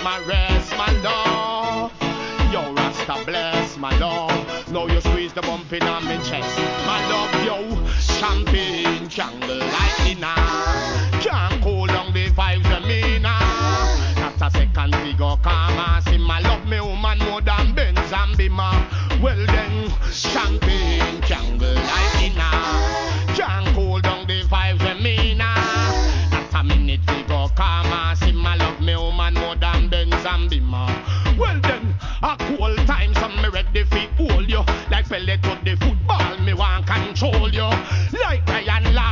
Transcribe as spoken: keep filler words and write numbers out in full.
my rest, my love. Yo, Rasta bless, my love. Now you squeeze the bump in on me chest, my love. Yo, champagne, candle light in her. Can't cool down the vibes of me now. Not a second we go come and see my love me woman more than Benz and Bima. Well then, champagne, candle light in her. Can't cool down the vibes of me now. Not a minute we go come and see my love me woman more than Benz and Bima. Well then, a cool time, so me ready fi hold you. Like Pele to the football, me want control you.